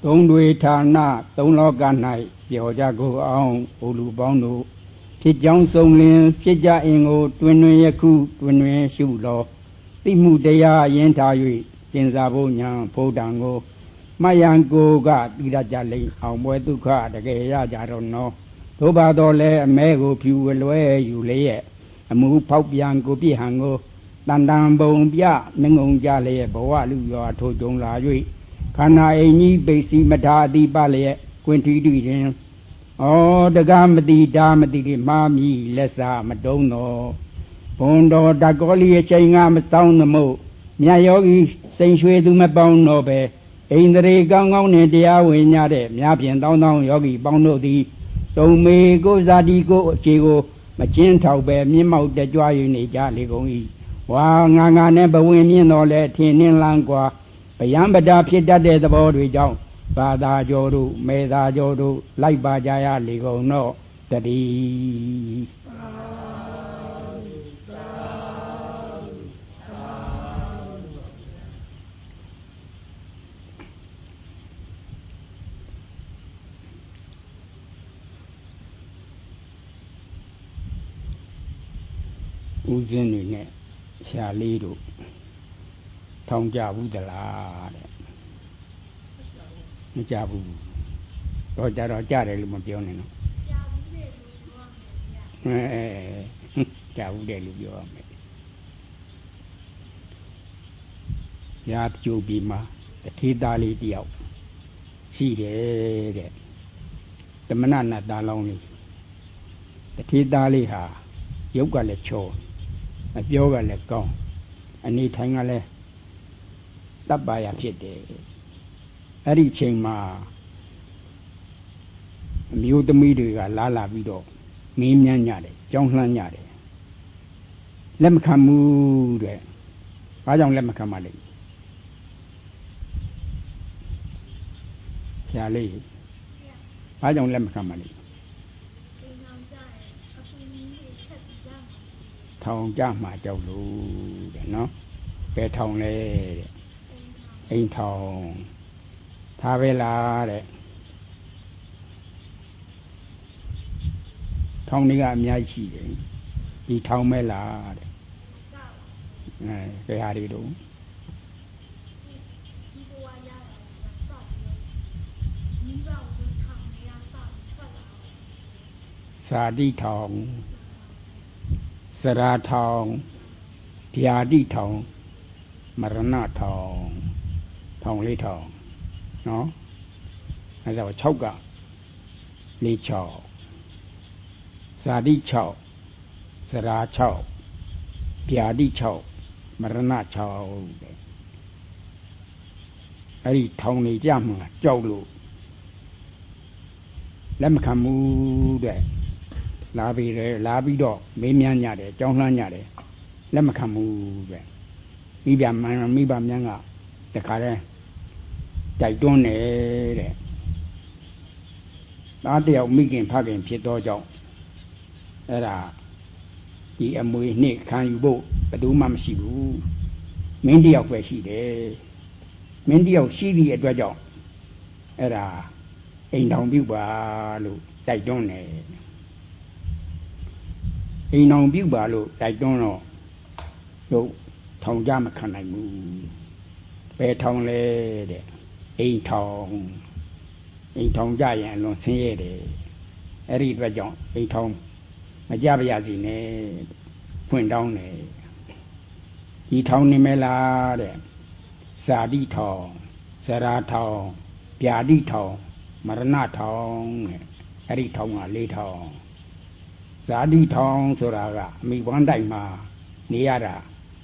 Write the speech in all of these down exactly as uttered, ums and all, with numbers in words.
သုံးတွေဌာနသုံးလောက၌ပြောကြကိုအောင်ဘုလူပေါင်းတို့ဖြစ်ကြောင်းဆုံးလင်းဖြစ်ကြအင်ကိုတွင်တွင်ယခုတွင်တွင်ရှုလောသိမှုတရားယဉ်ထား၍ကျင်စာဖို့ညာဖို့တံကိုမယံကိုကတိရကြလိမ့်အောင်ပွဲဒုက္ခတကယ်ရကြတော့နော်သို့ပါတော့လဲအမဲကိုဖြူဝလွဲယူလျက်အမှုဖောက်ပြန်ကိုပြည့်ဟံကိုတန်တန်ပုံပြမငုံကြလျက်ဘဝလူရွာထိုကြုံလာ၍ခန္ဓာအိမ်ကြီးပိစီမထာအတိပလျက်ကွင်ထီတူရင်ဩတကားမတိဒါမတိတိမှားမိလက်စားမတုံးတော့ဘွန်တော်တကောလီအချိန်ကမတောင်းသမို့မြတ်ယောဂီစိန်ရွှေသူမပေါင်းတော့ပဲဣန္ဒြေကောင်းကောင်းနဲ့တရားဝင်ကြတဲ့မြတ်ဖြင့်တောင်းတောင်းယောဂီပေါင်းတို့သည်တုံမေကိုဇာတိကိုအခြေကိုမကျင်းထောက်ပဲမြင့်မောက်တကြွ၍နေကြလေကုန်၏ဝါငါငါနဲ့ဘဝင်မြင့်တော်လဲထင်နှင်းလန်းกว่าဗျံပဒဖြစ်တတ်တဲ့သဘောတွေကြောင့်ဘာသာကျော်တို့မေသာကျော်တို့လိုက်ပါကြရလေကုန်တော့တတိဦးဇင်းတွေနဲ့ဆရာလေးတို့ထောင်ကြဘူးသလားတဲ့မကြဘူးတော့ကြတော့ကြတယ်လို့မပြောနဲ့နော်ကြဘူးတယ်လို့ပြောရမယ်ရာကျိုးပြီးမှတထေးသားလေးတယောက်ရှိတယ်တဲ့တမနနတ်သားလောင်းလေးတထေးသားလေးဟာရုပ်ကလည်းချောအပြောကလည်းကောင်းအနေထိုင်ကလည်းတပ်ပါရဖြစ်တယ်အဲ့ဒီချိန်မှာအမျိုးသမီးတွေကလာလာပြီးတော့မင်းမြန်းကြတယ်ကြောင်းလှမ်းကြတယ်လက်မခံဘူးတဲ့ဘာကြောင့်လက်မခံပါလဲဆရာလေးဘာကြောင့်လက်မခံပါလဲထောင်ကြမှာကြောက်လို့တဲ့နော်ဘယ်ထောင်လဲတဲ့အိမ်ထောင်ထားပဲလားတဲ့ထောင်တွေကအများကြီးရှိတယ်ဒီထောင်ပဲလားတဲ့အဲဘယ်ဟာတွေတော့စာတိထောင်စရာထောင်ဗျာတိထောင်မရဏထောင်ထောင်လေးထောင်နော်အဲဒါ၆ကလေး၆ဇာတိ၆စရာ၆ဗျာတိ၆မရဏ၆တဲ့အဲ့ဒီထောင်နေကြမှာကြောက်လို့လက်မခံဘူးတဲ့လာပြီးတယ်လာပြီးတော့မေးမြန်းကြတယ်ကြောင်းလှမ်းကြတယ်လက်မခံဘူးတဲ့မိဘမန်းမိဘမြန်းကတခါတည်းတိုက်တွန်းတယ်တဲ့သားတယောက်မိခင်ဖခင်ဖြစ်သောကြောင့်အဲ့ဒါဒီအမွေနှစ်ခံယူဖို့ဘယ်သူမှမရှိဘူးမင်းတယောက်ပဲရှိတယ်မင်းတယောက်ရှိသည့်အတွက်ကြောင့်အဲ့ဒါအိမ်ထောင်ပြုပါလို့တိုက်တွန်းတယ်အိမ်ထောင်ပြုပါလို့တိုက်တွန်းတော့တို့ထောင်ကြမခံနိုင်ဘူးဘယ်ထောင်လဲတဲ့အိမ်ထောင်အိမ်ထောင်ကြရင်အလွန်ဆင်းရဲတယ်အဲ့ဒီအတွက်ကြောင့်အိမ်ထောင်မကြပါရစေနဲ့ဖွင့်တောင်းတယ်ဒီထောင်နေမလားတဲ့ဇာတိထောင်ဇရာထောင်ဗျာတိထောင်မရဏထောင်တဲ့အဲ့ဒီထောင်ကလေးထောင်ဇာတိထောင်ဆိုတာကအမိဘွမ်းတိုက်မှာနေရတာ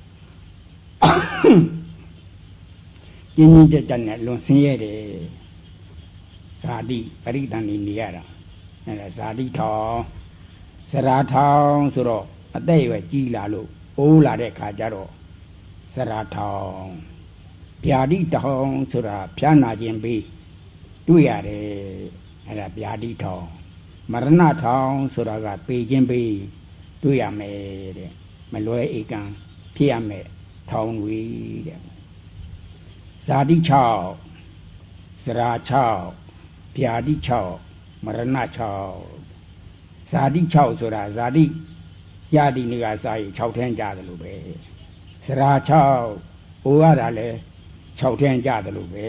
ကျင်းကျင်းကြက်ကြက်နဲ့လွန်ဆင်းရဲတယ်ဇာတိပရိသန်နေနေရတာအဲ့ဒါဇာတိထောင်ဇရာထောင်ဆိုတော့အသက်ရွယ်ကြီးလာလို့အိုးလာတဲ့ခါကျတော့ဇရာထောင်ဗျာတိထောင်ဆိုတာဖြားနာခြင်းပြီးတွေ့ရတယ်အဲ့ဒါဗျာတိထောင်မရဏထောင်ဆိုတာကပေခြင်းပြီးတွေ့ရမယ်တဲ့မလွဲဧကံဖြစ်ရမယ်ထောင်တွေတဲ့ဇာတိ၆ဇစရာ၆ဗျာတိ၆မရဏ၆ဇာတိ၆ဆိုတာဇာတိရတိနေကစာရင်၆ထင်းကြတယ်လို့ပဲစရာ၆ဟိုရတာလဲ၆ထင်းကြတယ်လို့ပဲ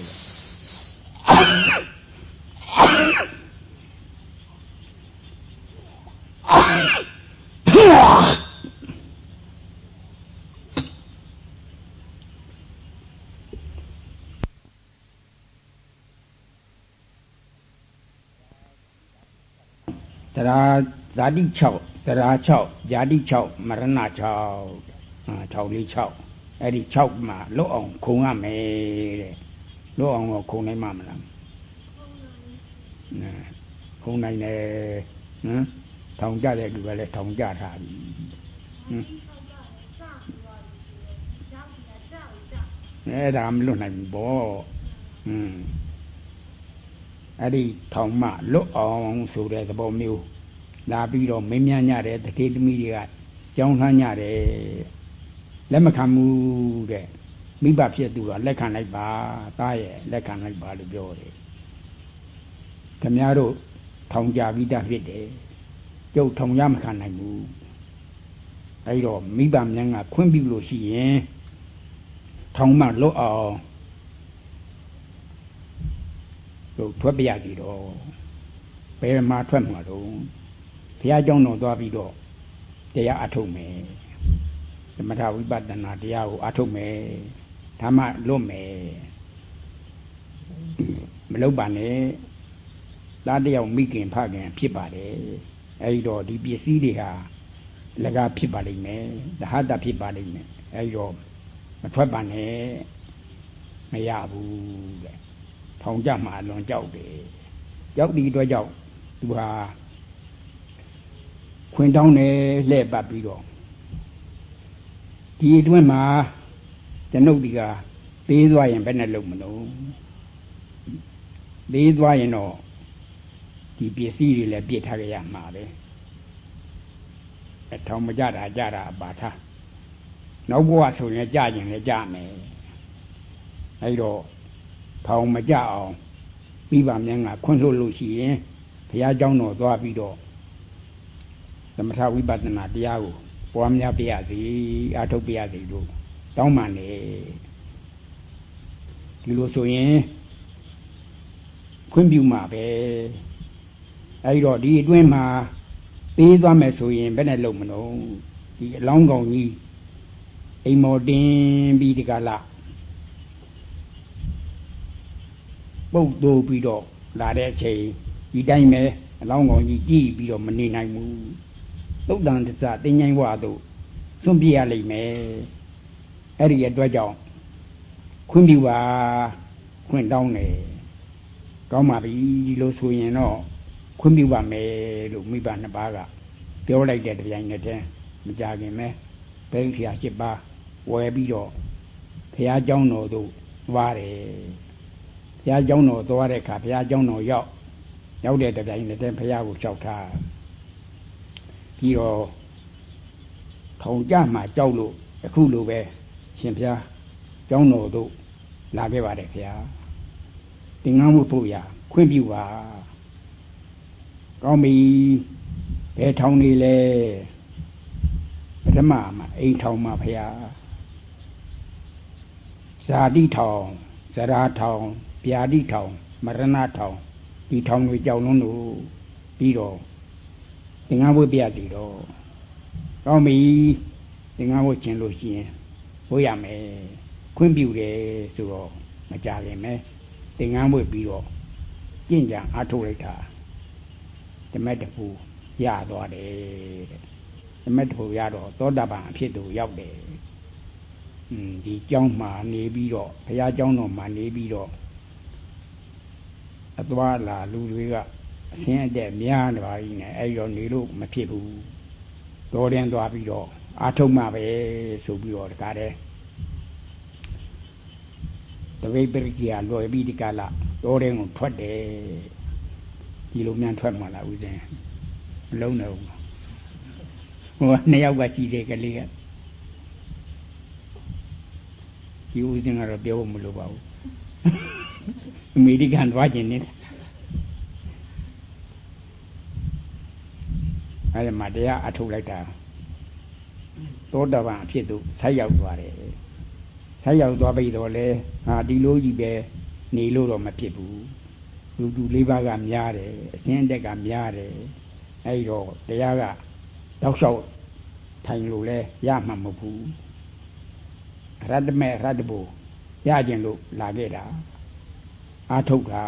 သရာဇာတိ၆သရာ၆ဇာတိ၆မရဏ၆အာ၆လေး၆အဲ့ဒီ၆မှာလွတ်အောင်ခုံရမယ်တဲ့လွတ်အောင်တော့ခုံနိုင်မှာမလားခုံနိုင်တယ်ဟမ်ထောင်ကြတဲ့လူကလည်းထောင်ကြထားပြီဟမ်အဲ့ဒါမလွတ်နိုင်ဘူးပေါ့ဟမ်အဲ့ဒီထောင်မှလွတ်အောင်ဆိုတဲ့သဘောမျိုးလာပြီးတော့မင်းများညတဲ့တတိသမီးတွေကကြောင်းလှမ်းညတယ်လက်မခံဘူးတဲ့မိဘဖြစ်သူကလက်ခံလိုက်ပါသားရဲ့လက်ခံလိုက်ပါလို့ပြောတယ်ခင်ဗျားတို့ထောင်ကြပြီးသားဖြစ်တယ်ကျုပ်ထောင်ရမခံနိုင်ဘူးအဲ့တော့မိဘများကခွင့်ပြုလို့ရှိရင်ထောင်မှလွတ်အောင်တို့ထွက်ပြရစီတော့ဘယ်မှာထွက်မှာတော့ဘုရားကျောင်းတော်သွားပြီးတော့တရားအထုတ်မယ်သမထဝိပဿနာတရားကိုအထုတ်မယ်ဓမ္မလွတ်မယ်မလုပ်ပါနဲ့သားတယောက်မိခင်ဖခင်ဖြစ်ပါတယ်အဲဒီတော့ဒီပစ္စည်းတွေဟာလကားဖြစ်ပါလိမ့်မယ်သဟတဖြစ်ပါလိမ့်မယ်အဲဒီတော့မထွက်ပါနဲ့မရဘူးတဲ့ထောင်ကြမှာလွန်ကြောက်တယ်ကြောက်ဒီအတွက်ကြောင့်သူဟာခွင်တောင်းတယ်လှည့်ပတ်ပြီးတော့ဒီအတွင်းမှာကျွန်ုပ်ဒီကသေးသွားရင်ဘယ်နဲ့လုပ်မလို့သေးသွားရင်တော့ဒီပစ္စည်းတွေလည်းပြစ်ထားကြရမှာပဲအထောင်မကြတာကြတာအပါထားနောက်ဘဝဆိုရင်ကြရင်လည်းကြမယ်အဲဒီတော့ထောင်မကြအောင်ပြီးပါမြန်ကခွင့်လွှတ်လို့ရှိရင်ဘုရားကျောင်းတော်သွားပြီးတော့သမထဝိပဿနာတရားကိုပွားများပြရစီအထုတ်ပြရစီလို့တောင်းပန်တယ်ဒီလိုဆိုရင်ခွင့်ပြုမှာပဲအဲဒီတော့ဒီအတွင်းမှာပေးသွားမယ်ဆိုရင်ဘယ်နဲ့လုပ်မလို့ဒီအလောင်းကောင်ကြီးအိမ်မော်တင်ပြီးဒီကလာပုတ်တိုးပြီးတော့လာတဲ့အချိန်ဒီတိုင်းပဲအလောင်းကောင်ကြီးကြည့်ပြီးတော့မနေနိုင်ဘူးသုတ်တန်တစ္ဆတင်းញိုင်းဝါတို့စွန့်ပြရလိမ့်မယ်အဲ့ဒီအတွက်ကြောင့်ခွင့်ပြုပါခွင့်တောင်းတယ်ကောင်းပါပြီဒီလိုဆိုရင်တော့ခွင့်ပြုပါမယ်လို့မိဘနှစ်ပါးကပြောလိုက်တဲ့တရားနဲ့တည်းမကြခင်ပဲဘယ်ဖျား၈ပါးဝယ်ပြီးတော့ဘုရားကျောင်းတော်သို့သွားတယ်ဘုရားကျောင်းတော်သွားတဲ့အခါဘုရားကျောင်းတော်ရောက်ရောက်တဲ့တရားနဲ့တည်းဘုရားကိုလျှောက်ထားပြီးတော့ထောင်ကြမှာကြောက်လို့အခုလိုပဲရှင်ဘုရားကျောင်းတော်သို့လာခဲ့ပါတယ်ဘုရားသင်္ကန်းဝတ်ဖို့ရခွင့်ပြုပါကောင်းပြီဘယ်ထောင်နေလဲပထမမှာအိမ်ထောင်မှာဘုရားဇာတိထောင်ဇရာထောင်ဗျာတိထောင်မရဏထောင်ဒီထောင်တွေကြောက်လုံးလို့ပြီးတော့သင်္ကန်းဝတ်ပြစီတော့ကောင်းပြီသင်္ကန်းဝတ်ခြင်းလို့ရှိရင်ဝတ်ရမယ်ခွင့်ပြုတယ်ဆိုတော့မကြခင်ပဲသင်္ကန်းဝတ်ပြီးတော့ကျင့်ကြံအားထုတ်လိုက်တာဓမ္မတပူရသွားတယ်တဲ့ဓမ္မတပူရတော့သောတာပန်အဖြစ်သို့ရောက်တယ်อืมဒီကျောင်းမှာနေပြီးတော့ဘုရားကျောင်းတော်မှာနေပြီးတော့အသွားလာလူတွေကအဆင်းအတက်များနေပါပြီနဲ့အဲ့တော့နေလို့မဖြစ်ဘူးတော်ရင်သွားပြီးတော့အာထုံမှပဲဆိုပြီးတော့တကားတဲ့တပိပရိကိယလွယ်ပြီးဒီကလာတော်ရင်ကိုထွက်တယ်ဒီလိုမြန်ထွက်မှလားဦးဇင်းမလုံးတော့ဘူးဟိုနှစ်ယောက်ကရှိတယ်ကလေးကဒီဦးဇင်းကတော့ပြောဖို့မလိုပါဘူးမေရိကန်သွားခြင်းနဲ့အဲဒီမှာတရားအထုတ်လိုက်တာသောတာပန်အဖြစ်သို့ဆက်ရောက်သွားတယ်ဆက်ရောက်သွားပြီတော့လေဟာဒီလိုကြီးပဲနေလို့တော့မဖြစ်ဘူးလူလူလေးပါးကများတယ်အစင်းတက်ကများတယ်အဲဒီတော့တရားကတောက်လျှောက်ထိုင်လို့လဲရမှာမဟုတ်ဘူးရတ္တမေရတ္တဘူရကျင်လို့လာခဲ့တာအာထုတ်တာ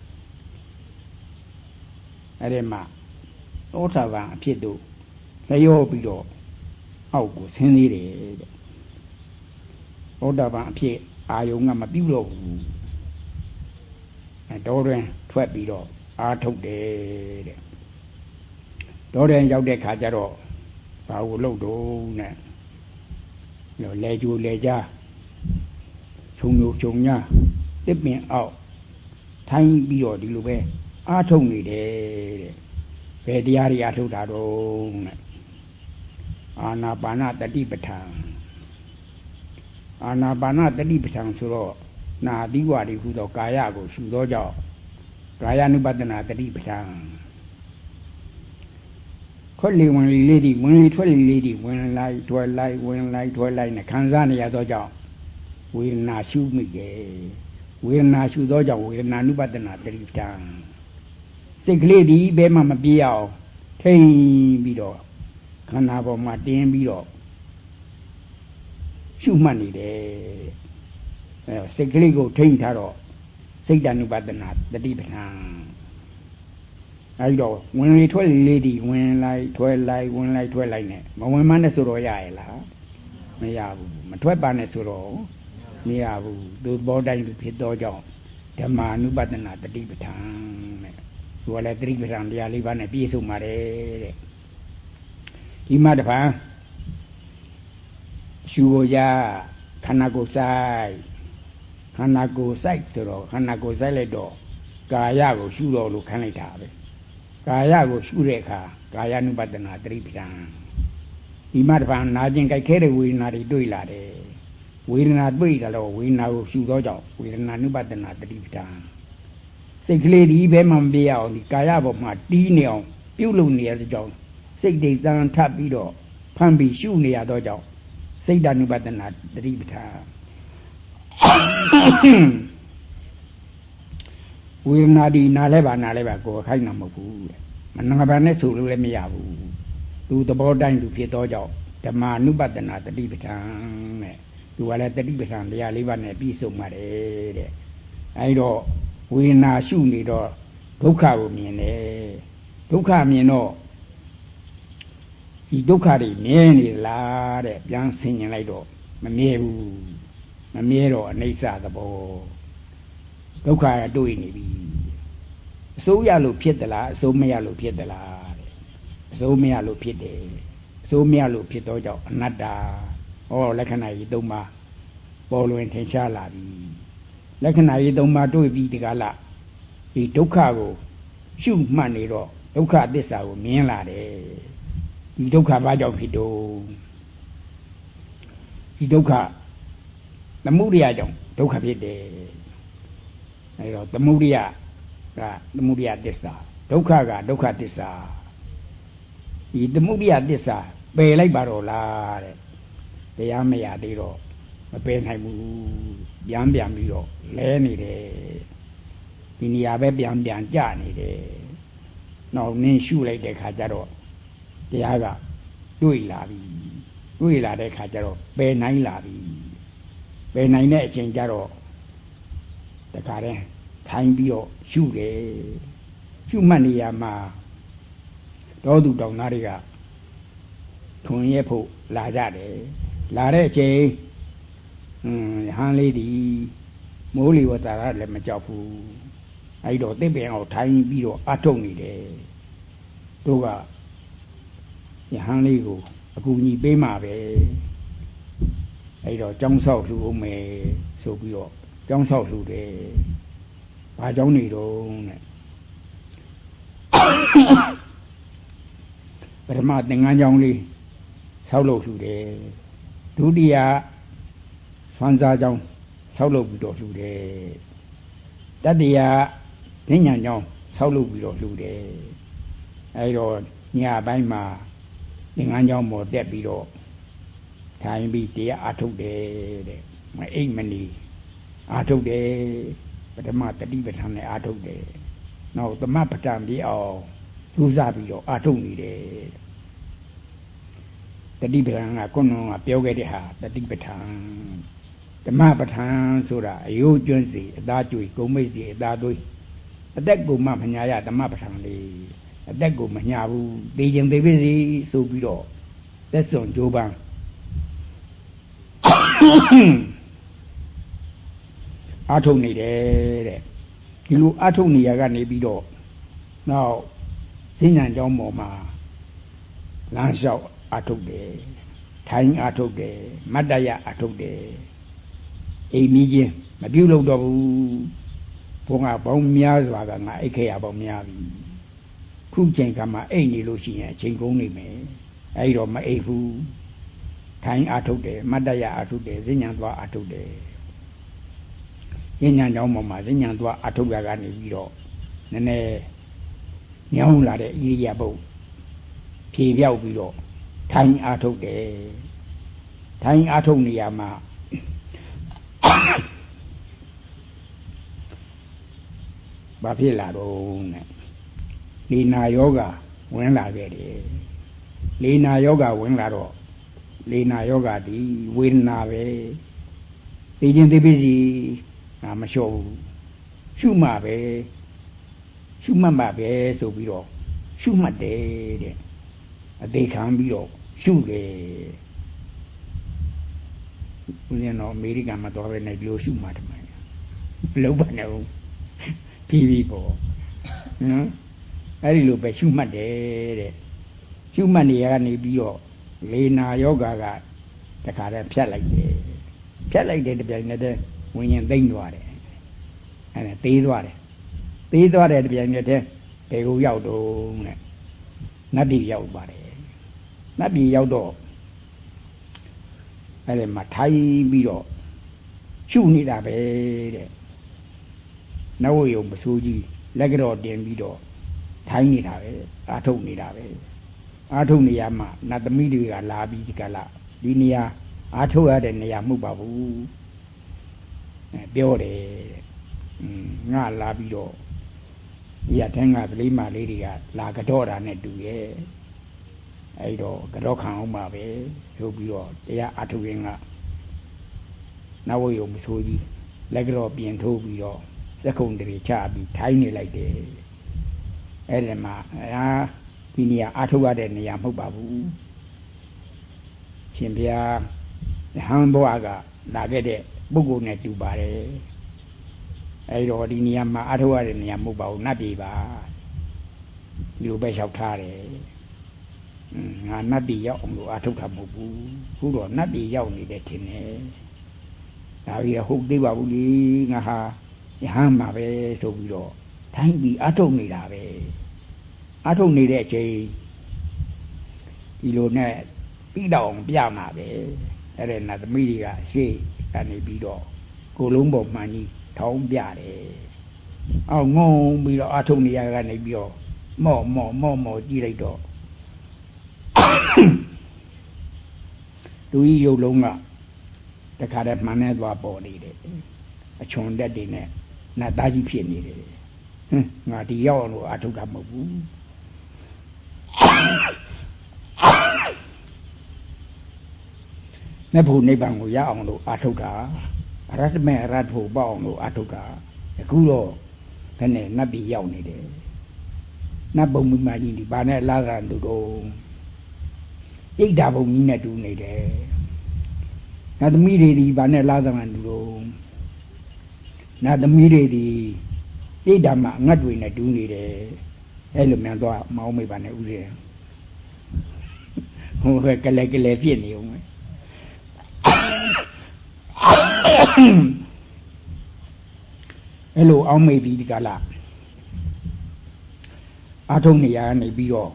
အဲ့ဒီမှာသောတာပန်အဖြစ်တို့လျောပြီးတော့အောက်ကိုဆင်းသေးတယ်တဲ့သောတာပန်အဖြစ်အာယုံကမပြုတ်တော့ဘူးအဲတော်တွင်ထွက်ပြီးတော့အာထုတ်တယ်တဲ့တော်တွင်ရောက်တဲ့ခါကျတော့ဘာကိုလုပ်တော့နဲ့လဲကျိုးလဲကြားခြုံညိုခြုံညာတစ်ပင်အောက်ထိုင်းပြီးတော့ဒီလိုပဲအာထုတ်နေတယ်တဲ့ဘယ်တရားတွေအာထုတ်တာတော့နဲ့အာနာပါနတတိပဋ္ဌာန်အာနာပါနတတိပဋ္ဌာန်ဆိုတော့နာသီဝါတွေဟူသောကာယကိုရှုသောကြောင့်ကာယ ानु ပတနာတတိပဋ္ဌာန်ခွက်လေဝင်လေလေးတွေဝင်လေထွက်လေလေးတွေဝင်လိုက်ထွက်လိုက်ဝင်လိုက်ထွက်လိုက်နဲ့ခံစားနေရသောကြောင့်ဝေဒနာရှုမိတယ်ဝေဒနာရှုသောကြောင့်ဝေဒနာ ानु ပတနာတတိပဋ္ဌာန်စိတ်ကလေးဒီဘဲမှမပြေအောင်ထိန်ပြီးတော့ခန္ဓာပေါ်မှာတင်းပြီးတော့ရှုမှတ်နေတယ်အဲစိတ်ကလေးကိုထိန်ထားတော့စိတ်တ ानु ပတနာတတိပဋ္ဌာန်အဲဒီတော့ဝင်လေထွက်လေလေးဒီဝင်လိုက်ထွက်လိုက်ဝင်လိုက်ထွက်လိုက်နဲ့မဝင်မနဲ့ဆိုတော့ရရဲ့လားမရဘူးမထွက်ပါနဲ့ဆိုတော့မရဘူးသူဘောတိုင်းဖြစ်သောကြောင့်ဓမ္မာ ानु ပတနာတတိပဋ္ဌာန်တဲ့သူကလည်းတတိပဋ္ဌာန်တရားလေးပါးနဲ့ပြည့်စုံပါတယ်တဲ့ဒီမှာတပံရှုဖို့ရခန္ဓာကိုယ်ဆိုင်ခန္ဓာကိုယ်ဆိုင်ဆိုတော့ခန္ဓာကိုယ်ဆိုင်လိုက်တော့ကာယကိုရှုတော့လို့ခန်းလိုက်တာပဲကာယကိုရှုတဲ့အခါကာယ ानु ပတနာတတိပဋ္ဌာန်ဒီမှာတပံနာကျင်ကြိုက်ခဲတဲ့ဝေဒနာတွေတွေ့လာတယ်ဝေဒနာတွေ့ကြတော့ဝေဒနာကိုရှုသောကြောင့်ဝေဒနာ ानु ပတနာတတိပဋ္ဌာန်စိတ်ကလေးဒီဘဲမှမပြေအောင်ဒီကာယပေါ်မှာတီးနေအောင်ပြုတ်လုံနေရတဲ့ကြောင့်စိတ်တွေတန်ထပ်ပြီးတော့ဖမ်းပြီးရှုနေရသောကြောင့်စိတ်တ ानु ပတနာတတိပဋ္ဌာန်ဝေဒနာဒီနာလဲပါနာလဲပါကိုယ်ခိုင်းတာမဟုတ်ဘူးမနာပါနဲ့ဆိုလို့လည်းမရဘူးသူသဘောတိုင်းသူဖြစ်သောကြောင့်ဓမ္မာ ानु ပတနာတတိပဋ္ဌာန်တဲ့သူကလည်းတတိပဋ္ဌာန်တရားလေးပါးနဲ့ပြည့်စုံပါတယ်တဲ့အဲဒီတော့ဝေဒနာရှုနေတော့ဒုက္ခကိုမြင်တယ်ဒုက္ခမြင်တော့ဒီဒုက္ခတွေမြဲနေလားတဲ့ပြန်ဆင်ញင်လိုက်တော့မမြဲဘူးမမြဲတော့အနိစ္စသဘောဒုက္ခရတွေ့နေပြီအစိုးရလို့ဖြစ်သလားအစိုးမရလို့ဖြစ်သလားတဲ့အစိုးမရလို့ဖြစ်တယ်အစိုးမရလို့ဖြစ်တော့ကြောင့်အနတ္တဩလက္ခဏာကြီးသုံးပါးပေါ်လွင်ထင်ရှားလာပြီလက္ခဏာကြီးသုံးပါးတွေ့ပြီးဒီကလာဒီဒုက္ခကိုရှုမှတ်နေတော့ဒုက္ခသစ္စာကိုမြင်လာတယ်ဒီဒုက္ခဘာကြောင့်ဖြစ်တော့ဒီဒုက္ခသမုဒယကြောင့်ဒုက္ခဖြစ်တယ်အဲတော့သမုဒယကသမုဒယသစ္စာဒုက္ခကဒုက္ခသစ္စာဒီသမုဒယသစ္စာပယ်လိုက်ပါတော့လားတဲ့တရားမရသေးတော့မပယ်နိုင်ဘူးပြန်ပြန်ပြီးတော့လဲနေတယ်ဒီနေရာပဲပြန်ပြန်ကြနေတယ်နောက်နင်းရှုလိုက်တဲ့ခါကျတော့တရားကတွေ့လာပြီတွေ့လာတဲ့ခါကျတော့ပယ်နိုင်လာပြီပယ်နိုင်တဲ့အချိန်ကျတော့တခါတည်းထိုင်ပြီးတော့ရှုတယ်ရှုမှတ်နေရမှာတောသူတောင်သားတွေကထွန်ရက်ဖို့လာကြတယ်လာတဲ့အချိန်ဟွန်းဟန်းလေးဒီမိုးလေဝသရလည်းမကြောက်ဘူးအဲ့တော့တစ်ပင်အောင်ထိုင်ပြီးတော့အထုတ်နေတယ်တို့ကယဟန်လေးကိုအကူညီပေးမှာပဲအဲ့တော့ကြောင်းဆောက်လှူအောင်မယ်ဆိုပြီးတော့ကြောင်းဆောက်လှူတယ်ဘာကြောင်းနေတော့နဲ့ပထမသင်္ကန်းကြောင်းလေးဆောက်လုပ်လှူတယ်ဒုတိယဆွမ်းစားကြောင်းဆောက်လုပ်ပြီးတော့လှူတယ်တတိယဉာဏ်ကြောင့်ဆောက်လုပ်ပြီးတော့လှူတယ်အဲတော့ညပိုင်းမှာသင်္ကန်းကြောင်းပေါ်တက်ပြီးတော့ထိုင်ပြီးတရားအထုတ်တယ်တဲ့မအိမ်မနေအထုတ်တယ်ပထမတတိပဋ္ဌာန်နဲ့အထုတ်တယ်နောက်သမပဋ္ဌာန်ပြီးအောင်ကြိုးစားပြီးတော့အထုတ်နေတယ်တတိပဋ္ဌာန်ကခုနကပြောခဲ့တဲ့ဟာတတိပဋ္ဌာန်ဓမ္မပဋ္ဌာန်ဆိုတာအယုကျွန်းစီအသားကျွေဂုံမိတ်စီအသားသွေးအသက်ကိုမှမညာရဓမ္မပဋ္ဌာန်လေးအသက်ကိုမညာဘူးသိခြင်းသိပြီစီဆိုပြီးတော့သက်စွန်ကြိုးပမ်းအထုတ်နေတယ်တဲ့ဒီလိုအထုတ်နေရကနေပြီးတော့နောက်ဈဉ္ဉံကြောင်းပေါ်မှာလမ်းလျှောက်အထုတ်တယ်ထိုင်အထုတ်တယ်မတ္တယအထုတ်တယ်အိမ်မီးချင်းမပြုတ်လို့တော့ဘူးဘုံကပေါင်းများစွာကငါအိတ်ခေရပေါင်းများပြီခုချိန်ကမှအိတ်နေလို့ရှိရင်အချိန်ကုန်နေမယ်အဲဒီတော့မအိတ်ဘူးထိုင်အထုတ်တယ်မတ္တယအထုတ်တယ်ဈဉ္ဉံသွားအထုတ်တယ်ဈဉ္ဉံကြောင်းပေါ်မှာဈဉ္ဉံသွားအထုတ်ရကနေပြီးတော့နည်းနည်းညောင်းလာတဲ့ဣရိယာပုတ်ဖြေပြောက်ပြီးတော့ထိုင်အထုတ်တယ်ထိုင်အထုတ်နေရမှာဘာဖြစ်လာတော့နဲ့လေနာယောဂဝင်လာခဲ့တယ်လေနာယောဂဝင်လာတော့လေနာယောဂဒီဝေဒနာပဲသိခြင်းသိပြီစီငါမလျှော့ဘူးရှုမှပဲရှုမှတ်မှပဲဆိုပြီးတော့ရှုမှတ်တယ်တဲ့အသေးခံပြီးတော့ရှုတယ်ဦးဇင်းတော်အမေရိကန်မှာသွားပဲနေပြီးလို့ရှုမှတ်တယ်မလုံးပါနဲ့ဦးပြီးပြီပေါ့နော်အဲ့ဒီလိုပဲရှုမှတ်တယ်တဲ့ရှုမှတ်နေရကနေပြီးတော့လေနာယောဂကတခါတည်းဖြတ်လိုက်တယ်ဖြတ်လိုက်တဲ့တပြိုင်နက်တည်းဝิญဉ်သိမ့်သွားတယ်အဲ့ဒါသေးသွားတယ်သေးသွားတဲ့တပြိုင်နက်တည်းဘယ်ကိုရောက်တော့တဲ့နတ်ပြည်ရောက်ပါတယ်နတ်ပြည်ရောက်တော့အဲ့ဒီမှာထိုင်ပြီးတော့ရှုနေတာပဲတဲ့နဝယုံမဆိုးကြီးလက်ကြော့တင်ပြီးတော့ထိုင်နေတာပဲအာထုတ်နေတာပဲအာထုတ်နေရမှနတ်သမီးတွေကလာပြီးဒီကလာဒီနေရာအာထုတ်ရတဲ့နေရာမဟုတ်ပါဘူးအဲပြောတယ်ငါလာပြီးတော့ရတဲ့ငါကလေးမလေးတွေကလာကြော့တာနဲ့တူရဲ့အဲ့တော့ကြော့ခံအောင်ပါပဲဆိုပြီးတော့တရားအာထုတ်ရင်ကနဝယုံမဆိုးကြီးလက်ကြော့ပြင်ထိုးပြီးတော့စက္ကုံတရေချပြီးထိုင်နေလိုက်တယ်အဲ့ဒီမှာအာဒီနေရာအာထုတ်ရတဲ့နေရာမဟုတ်ပါဘူးရှင်ဘုရားဟန်ဘွားကလာခဲ့တဲ့ပုဂ္ဂိုလ်နဲ့တူပါတယ်အဲ့တော့ဒီနေရာမှာအာထုတ်ရတဲ့နေရာမဟုတ်ပါဘူးနတ်ပြည်ပါဒီလိုပဲလျှောက်ထားတယ်ငါနတ်ပြည်ရောက်အောင်လို့အာထုတ်တာမဟုတ်ဘူးခုတော့နတ်ပြည်ရောက်နေတယ်ထင်တယ်ဒါပြီးဟုတ်သေးပါဘူးလေငါဟာယဟန်မှာပဲဆိုပြီးတော့ထိုင်းပြီးအာထုတ်နေတာပဲအာထုတ်နေတဲ့အချိန်ဒီလိုနဲ့ပြီးတော့ပြမှာပဲအဲ့ဒါနတ်သမီးတွေကရှေ့ကနေပြီးတော့ကိုလုံးပေါ်မှန်ကြီးထောင်းပြတယ်အော်ငုံပြီးတော့အာထုတ်နေရကနေပြီးတော့မော့မော့မော့မော့ကြည့်လိုက်တော့သူကြီးရုပ်လုံးကတခါတည်းမှန်နေသွားပေါ်နေတယ်အချွန်တက်တွေနဲ့နတ်သားကြီးဖြစ်နေတယ်ဟင်ငါဒီရောက်အောင်လို့အာထုတ်တာမဟုတ်ဘူးမေဖို့နိဗ္ဗာန်ကိုရအောင်လို့အာထုတ်တာအရဟတမေအရဟတဖို့ပေါ့အောင်လို့အာထုတ်တာအခုတော့ခနဲ့နတ်ပြည်ရောက်နေတယ်နတ်ဘုံမိမကြီးဒီဘာနဲ့လာကတူတော့ဣဒ္ဓဘုံကြီးနဲ့တူနေတယ်နတ်သမီးတွေဒီဘာနဲ့လာကတူတော့နတ်သမီးတွေဒီဣဒ္ဓမှာငတ်တွေနဲ့တူနေတယ်အဲ့လိုမြန်သွားမောင်းမိပါနဲ့ဥစဉ်ဟိုကလည်းကလည်းပြစ်နေအောင်အဲ့လိုအောင်းမိပြီးဒီကလာအာထုံနေရနေပြီးတော့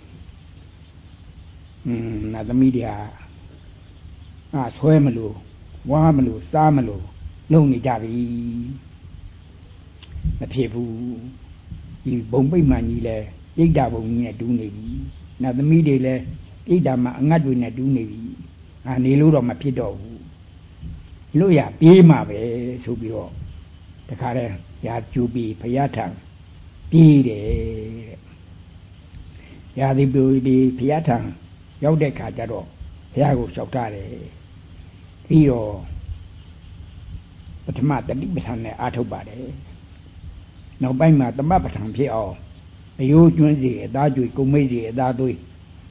อืมနတ်သမီးတွေဟာအာဆွဲမလို့ဝါမလို့စားမလို့လုံနေကြပြီမဖြစ်ဘူးဒီဘုံပိတ်မှန်ကြီးလဲပြိတ္တာဘုံကြီးနဲ့တူးနေပြီနတ်သမီးတွေလည်းပြိတ္တာမှာအငတ်တွေနဲ့တူးနေပြီငါနေလို့တော့မဖြစ်တော့ဘူးလို့ရပြေးမှာပဲဆိုပြီးတော့တခါတည်းရာကျူပြီးဘုရားထံပြေးတယ်တဲ့ရာဒီပူပြီးဘုရားထံရောက်တဲ့ခါကျတော့ဘုရားကိုလျှောက်ထားတယ်ပြီးတော့ပထမတတိပဋ္ဌာန်နဲ့အားထုတ်ပါတယ်နောက်ပိုင်းမှာသမပဋ္ဌာန်ဖြစ်အောင်အယိုးကျွန်းစီအသားကျွေကုံမိတ်စီအသားသွေး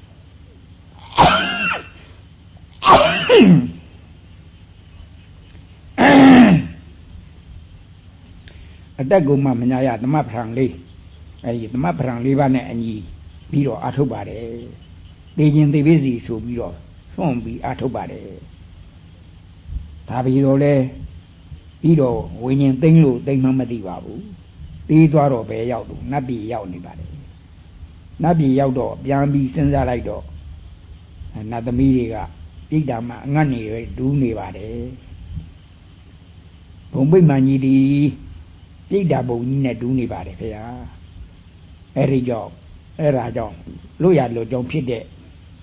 အတက်ကိုမှမညာရသမပဋ္ဌာန်လေးအဲဒီသမပဋ္ဌာန်လေးပါးနဲ့အညီပြီးတော့အားထုတ်ပါတယ်သိခြင်းသိပစ္စည်းဆိုပြီးတော့သွန့်ပြီးအားထုတ်ပါတယ်ဒါပြီးတော့လဲပြီးတော့ဝိညာဉ်သိမ့်လို့သိမ့်မှမသိပါဘူးပြီးသွားတော့ပဲရောက်တော့နတ်ပြည်ရောက်နေပါတယ်နတ်ပြည်ရောက်တော့ပြန်ပြီးစဉ်းစားလိုက်တော့နတ်သမီးတွေကပြိတ္တာမှာအငတ်နေရဒူးနေပါတယ်ဘုံပိတ်မှန်ကြီးဒီပြိတ္တာဘုံကြီးနဲ့ဒူးနေပါတယ်ခင်ဗျာအဲ့ဒီကြောင့်အဲ့ဒါကြောင့်လို့ရလို့ကြောင့်ဖြစ်တဲ့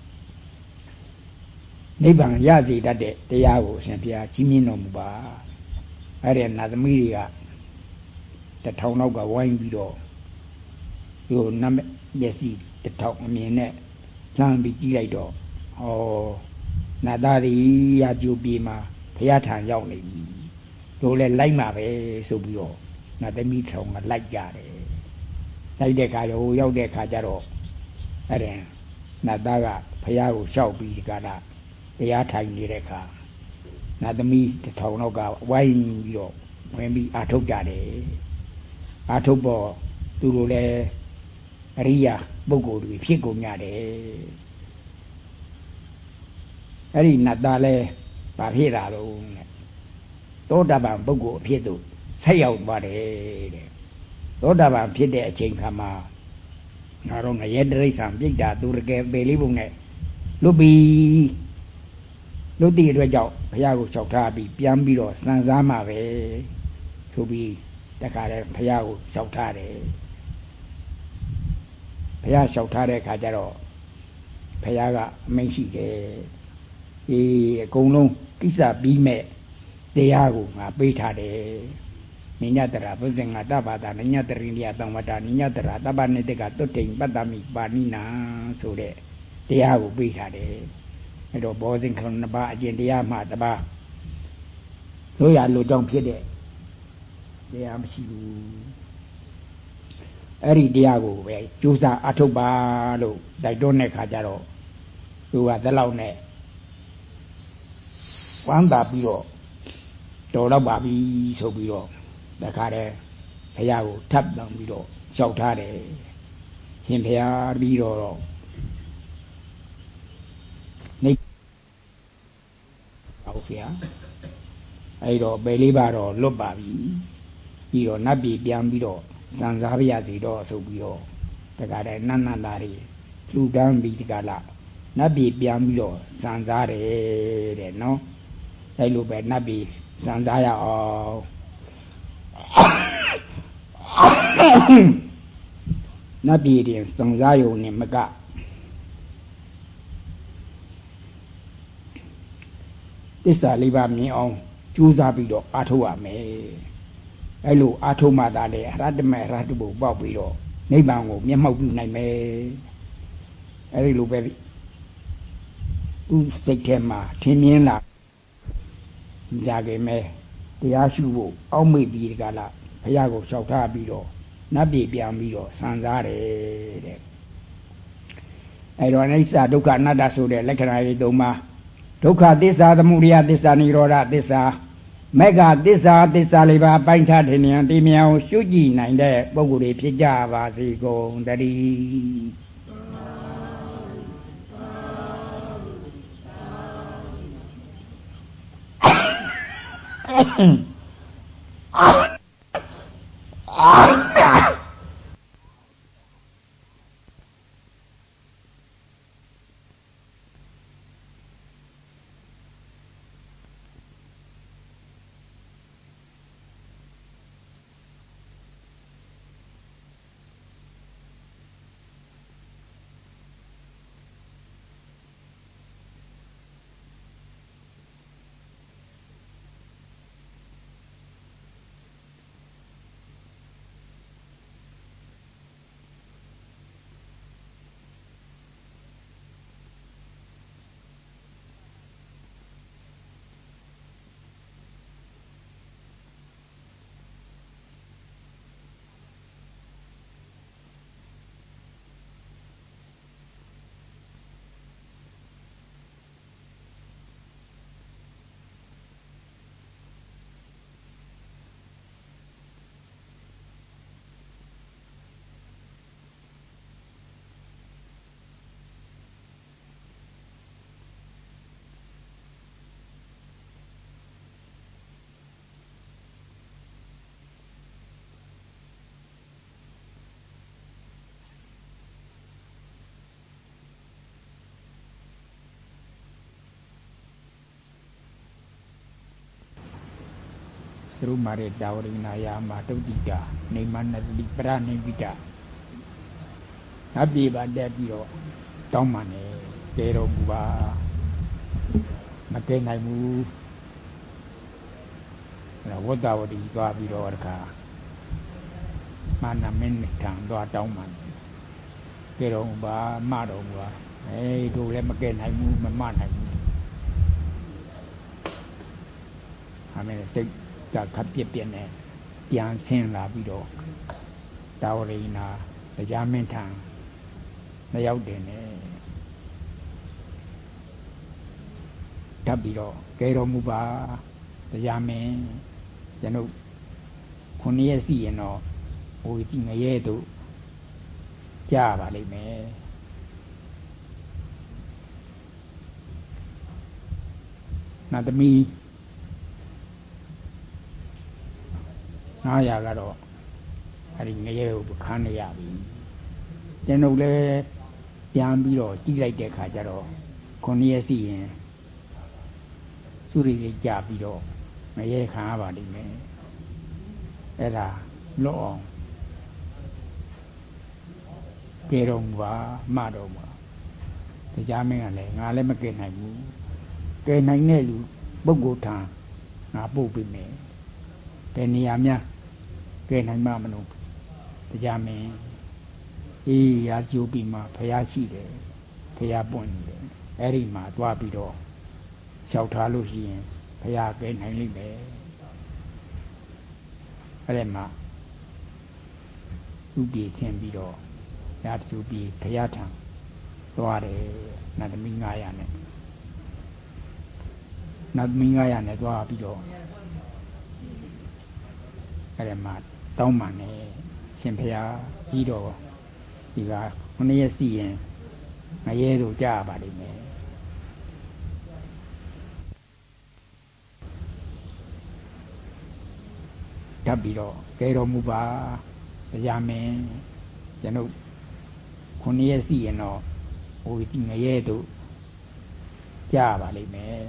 နိဗ္ဗာန်ရစေတတ်တဲ့တရားကိုအရှင်ဘုရားကြီးမြင့်တော်မူပါအဲ့ဒီနတ်သမီးတွေကတထောင်လောက်ကဝိုင်းပြီးတော့ဒီနတ်မျက်စိတထောင်အမြင်နဲ့လှမ်းပြီးကြည့်လိုက်တော့ဟောနတ်သားတွေရကြိုပြေမှာဘုရားထံရောက်နေပြီတို့လည်းလိုက်မှာပဲဆိုပြီးတော့နတ်သမီးထောင်ကလိုက်ကြတယ်လိုက်တဲ့ခါရောရောက်တဲ့ခါကျတော့အဲ့ဒါနတ်သားကဘုရားကိုလျှောက်ပြီးဒီကလာတရားထိုင်နေတဲ့ခါနတ်သမီးတစ်ထောင်လောက်ကဝိုင်းပြီးတော့ဝင်ပြီးအာထုတ်ကြတယ်အာထုတ်ပေါ်သူတို့လည်းအရိယာပုဂ္ဂိုလ်တွေဖြစ်ကုန်ကြတယ်အဲ့ဒီနတ်သားလည်းဗာဖြစ်တာလို့သောတာပန်ပုဂ္ဂိုလ်အဖြစ်သို့ဆက်ရောက်သွားတယ်တဲ့သောတာပန်ဖြစ်တဲ့အချိန်ခါမှာငါတို့ငရဲတိရစ္ဆာန်ပြိတ္တာသူရကယ်ပေလေးပုံနဲ့လွတ်ပြီးလွတ်သည့်အတွက်ကြောင့်ဘုရားကိုလျှောက်ထားပြီးပြန်ပြီးတော့စံစားမှာပဲဆိုပြီးတခါတည်းဘုရားကိုလျှောက်ထားတယ်ဘုရားလျှောက်ထားတဲ့အခါကျတော့ဘုရားကအမိန့်ရှိတယ်ဒီအကုန်လုံးကိစ္စပြီးမဲ့တရားကိုငါပေးထားတယ်နိညတရာဘုဇင်္ဂတပ္ပတာနိညတရိယသံဝတ္တနိညတရာတပ္ပနိတကတုတ်တိန်ပတ္တမိပါဏိနာဆိုတဲ့တရားကိုပေးထားတယ်အဲ့တော့ဘောဇင်ခရနှစ်ပါးအကျင့်တရားမှတပါးလို့ရလို့ကြောင့်ဖြစ်တဲ့တရားမရှိဘူးအဲ့ဒီတရားကိုပဲကြိုးစားအထုတ်ပါလို့တိုက်တွန်းတဲ့ခါကျတော့သူကသက်လောက်နဲ့ဝမ်းသာပြီးတော့တော်တော့ပါပြီဆိုပြီးတော့တခါတည်းဘုရားကိုထပ်တောင်းပြီးတော့လျှောက်ထားတယ်ရှင်ဘုရားပြီးတော့နေဟုတ်ဗျာအဲ့တော့ဘယ်လေးပါတော့လွတ်ပါပြီပြီးတော့နတ်ပြည်ပြန်ပြီးတော့စံစားပြရစီတော့ဆိုပြီးတော့တခါတည်းနတ်နတ်သားတွေလူတန်းပြီးဒီကလာနတ်ပြည်ပြန်ပြီးတော့စံစားတယ်တဲ့နော်အဲ့လိုပဲနတ်ပြည်စံစားရအောင်နတ်ပြည်တင်စံစားယုံနဲ့မကသစ္စာလေးပါးမြင်အောင်ကြိုးစားပြီးတော့အားထုတ်ရမယ်အဲ့လိုအားထုတ်မှသာလေအရဟတမေအရဟတဘုပေါက်ပြီးတော့နိဗ္ဗာန်ကိုမျက်မှောက်ပြုနိုင်မယ်အဲ့ဒီလိုပဲဥစိတ်ထဲမှာထင်မြင်လာကြခဲ့မယ်တရားရှုဖို့အောက်မေ့ပြီးဒီကလာဘုရားကိုလျှောက်ထားပြီးတော့နတ်ပြည်ပြန်ပြီးတော့စံစားတယ်တဲ့အဲ့တော့အနိစ္စဒုက္ခအနတ္တဆိုတဲ့လက္ခဏာတွေသုံးပါးဒုက္ခသစ္စာသမုဒယသစ္စာနိရောဓသစ္စာမေဃသစ္စာသစ္စာလေးပါးပိုင်းခြားတယ်ဉာဏ်သိမြင်အောင်ရှုကြည့်နိုင်တဲ့ပုဂ္ဂိုလ်တွေဖြစ်ကြပါစေကုန်တည်းသူတို့မှာတဲ့တာဝရိနာယာမှာတုတ်တိတာနေမနတိပရဏိပိတနတ်ပြည်ပါတက်ပြီးတော့တောင်းပန်တယ်ကဲတော်မူပါမကဲနိုင်ဘူးအဲ့ဝတ္တဝတိသွားပြီးတော့တခါမာနမင်းထံသွားတောင်းပန်ကဲတော်မူပါမတော်မူပါအဲတို့လည်းမကဲနိုင်ဘူးမမနိုင်ဘူးအမေစိတ်ကခပ်ပြက်ပြက်နဲ့ပြန်ဆင်းလာပြီးတော့တာဝရိနာတရားမင်းထံမရောက်တယ်နဲ့ဓာတ်ပြီးတော့ကဲတော်မူပါတရားမင်းကျွန်ုပ်ခုနှစ်ရက်ရှိရင်တော့ဟိုကြည့်ငရဲတို့ကြားပါလိမ့်မယ်နတ်သမီးနားရကတော့အဲဒီငရဲကိုခန်းရပြီကျွန်ုပ်လည်းပြန်ပြီးတော့ကြည့်လိုက်တဲ့ခါကျတော့ခုနှစ်ရက်ရှိရင်သူရိလေးကြပြီးတော့ငရဲခံရပါလိမ့်မယ်အဲ့ဒါလော့အောင်ကဲတော်မူပါမတော်မူပါတရားမင်းကလည်းငါလည်းမကဲနိုင်ဘူးကဲနိုင်တဲ့လူပုဂ္ဂိုလ်ထံငါပို့ပေးမယ်ဘယ်နေရာများကဲနိုင်မှမလို့တရားမင်းအေးရာကျိုးပြီးမှဖျားရှိတယ်ဖျားပွင့်နေတယ်အဲ့ဒီမှာသွားပြီးတော့လျှောက်ထားလို့ရှိရင်ဖျားကဲနိုင်လိမ့်မယ်အဲ့ဒီမှာသူပြေချင်းပြီးတော့ရာကျိုးပြီးဖျားထံသွားတယ်နတ်သမီးငါးရာနဲ့နတ်သမီးငါးရာနဲ့သွားပြီးတော့အဲ့ဒီမှာတောင်းပန်တယ်ရှင်ဖျားပြီးတော့ဒီကခုနှစ်ရက်ရှိရင်ငရဲတို့ကြားပါလိမ့်မယ်ဓာတ်ပြီးတော့ကဲတော်မူပါတရားမင်းကျွန်ုပ်ခုနှစ်ရက်ရှိရင်တော့ဟိုဒီငရဲတို့ကြားပါလိမ့်မယ်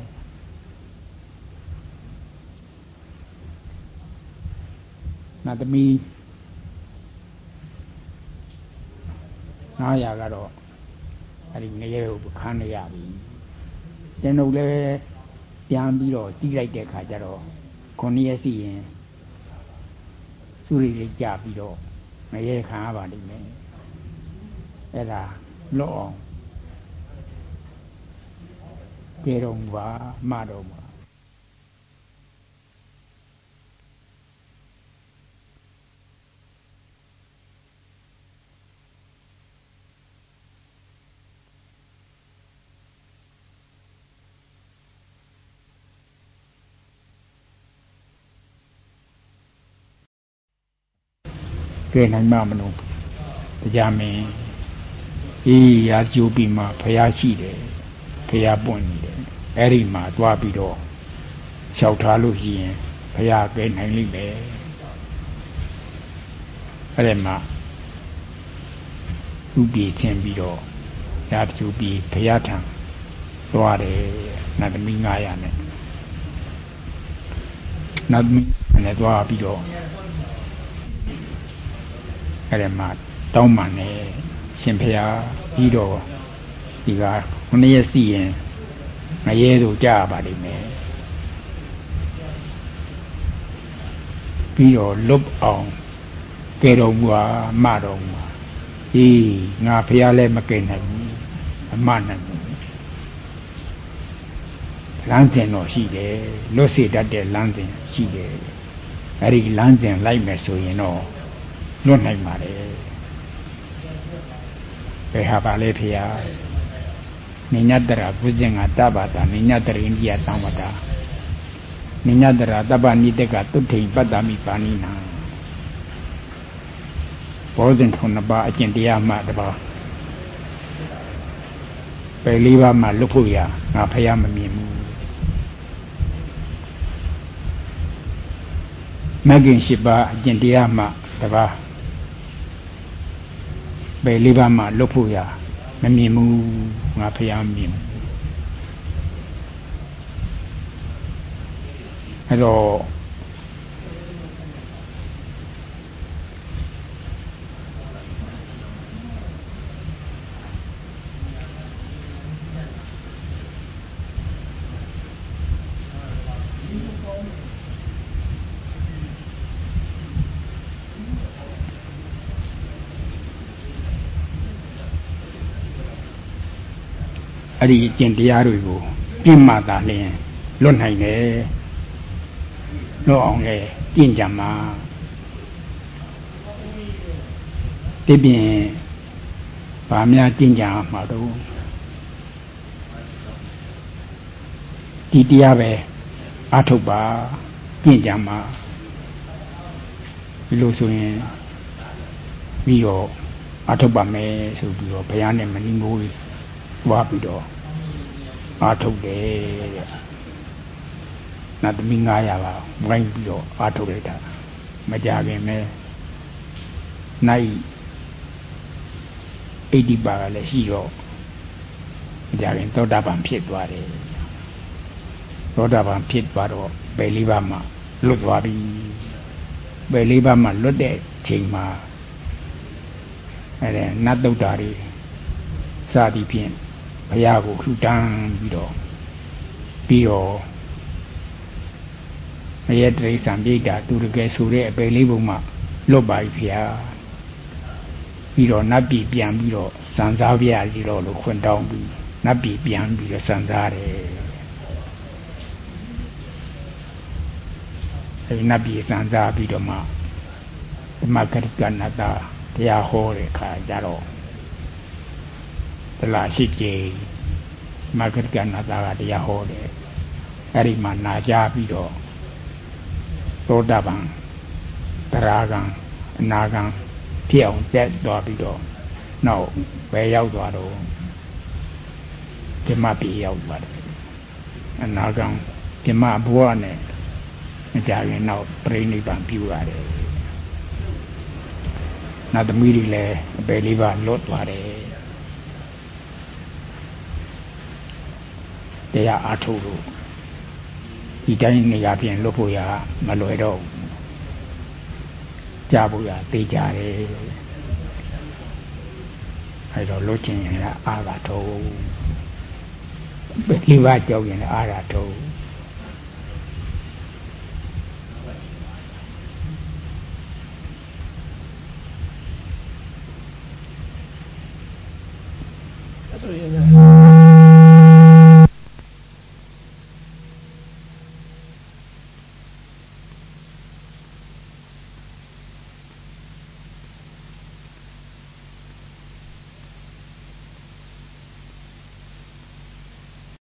နတ်သမီးငါးရာကတော့အဲဒီငရဲကိုခန်းရပြီကျွန်ုပ်လည်းပြန်ပြီးတော့ကြည့်လိုက်တဲ့ခါကျတော့ခုနှစ်ရက်ရှိရင်သူရိလေးကြပြီးတော့ငရဲခံရပါလိမ့်မယ်အဲ့ဒါလော့အောင်ကဲတော်မူပါမတော်မူပါကဲနိုင်မှမလို့တရားမင်းအေးရာကျိုးပြီးမှဖျားရှိတယ်ဖျားပွင့်နေတယ်အဲ့ဒီမှာသွားပြီးတော့လျှောက်ထားလို့ရှိရင်ဖျားကဲနိုင်လိမ့်မယ်အဲ့ဒီမှာသူပြေချင်းပြီးတော့ရာကျိုးပြီးဖျားထံသွားတယ်နတ်သမီးငါးရာနဲ့နတ်သမီးနဲ့သွားပြီးတော့အဲ့ဒီမှာတောင်းပန်တယ်ရှင်ဖျားပြီးတော့ဒီကခုနှစ်ရက်ရှိရင်ငရဲတို့ကြားပါလိမ့်မယ်ပြီးတော့လွတ်အောင်ကဲတော်မူပါမတော်မူပါအေးငါဖျားလည်းမကဲနိုင်ဘူးအမနိုင်ဘူးလမ်းစဉ်တော့ရှိတယ်လွတ်စေတတ်တဲ့လမ်းစဉ်ရှိတယ်အဲ့ဒီလမ်းစဉ်လိုက်မယ်ဆိုရင်တော့လွတ်နိုင်ပါလေဘယ်ဟာပါလဲဖေဟာနိညတရာဘုဇင်္ဂတပ္ပတာနိညတရိန္ဒိယသံဝတ္တာနိညတရာတပ္ပနိတကသုထိပတ္တမိပါဏိနာဘောဇင်ထုံနှစ်ပါးအကျင့်တရားမှတပါးပဲလေးပါးမှလွတ်ဖို့ရငါဖះမမြင်ဘူးမဂ္ဂင်၈ပါးအကျင့်တရားမှတပါးပဲလေးပါးမှလွတ်ဖို့ရမမြင်ဘူးငါဖះမမြင်ဘူးအဲ့တော့အဲ့ဒီအကျင့်တရားတွေကိုကျင့်မှသာလျှင်လွတ်နိုင်တယ်လွတ်အောင်လေကျင့်ကြမှာဒီပြင်ဗာများကျင့်ကြမှာတော့ဒီတရားပဲအထုတ်ပါကျင့်ကြမှာဒီလိုဆိုရင်ပြီးတော့အထုတ်ပါမယ်ဆိုပြီးတော့ဘုရားနဲ့မနီးမိုးဝါပြီးတော့အထုတ်တယ်တဲ့နတ်သမီးငါးရာပါဝိုင်းပြီးတော့အထုတ်လိုက်တာမကြခင်ပဲနိုင်အိဒီပါကလည်းရှိတော့မကြခင်သောတာပန်ဖြစ်သွားတယ်သောတာပန်ဖြစ်သွားတော့ဘယ်လေးပါးမှလွတ်သွားပြီဘယ်လေးပါးမှလွတ်တဲ့ချိန်မှာအဲ့ဒါနတ်တုတ်တာတွေစသည်ဖြင့်ဘုရားကိုလှူဒန်းပြီးတော့ပြီးတော့အယတရိစ္ဆာန်ပြိတ္တာသူတကယ်ဆိုတဲ့အပေလေးပုံမှလွတ်ပါပြီဗျာပြီးတော့နတ်ပြည်ပြန်ပြီးတော့စံစားပြရစီတော့လို့ခွင့်တောင်းပြီးနတ်ပြည်ပြန်ပြီးတော့စံစားတယ်အဲဒီနတ်ပြည်စံစားပြီးတော့မှဓမ္မကရိကနတ္တတရားဟောတဲ့အခါကျတော့တလားရှိကြည်မဂ္ဂကနာတာကတရားဟောတယ်အဲ့ဒီမှာနာကြပြီးတော့သောတာပန်သရဂံအနာဂံဖြစ်အောင်တက်သွားပြီးတော့နောက်ဘယ်ရောက်သွားတော့ဓမ္မပြည်ရောက်သွားတယ်အနာဂံဓမ္မဘဝနဲ့အကြရင်နောက်ပြိဋိဘံပြုရတယ်နတ်သမီးတွေလည်းအပေလေးပါလွတ်သွားတယ်တရားအားထုတ်လို့ဒီတိုင်းနေရာပြင်လွတ်ဖို့ရမလွယ်တော့ကြားဖို့ရသိကြတယ်အဲတော့လွတ်ချင်ရင်အားသာထုတ်ပေလေးပါကြောက်ရင်အားသာထုတ်ဆိုရင်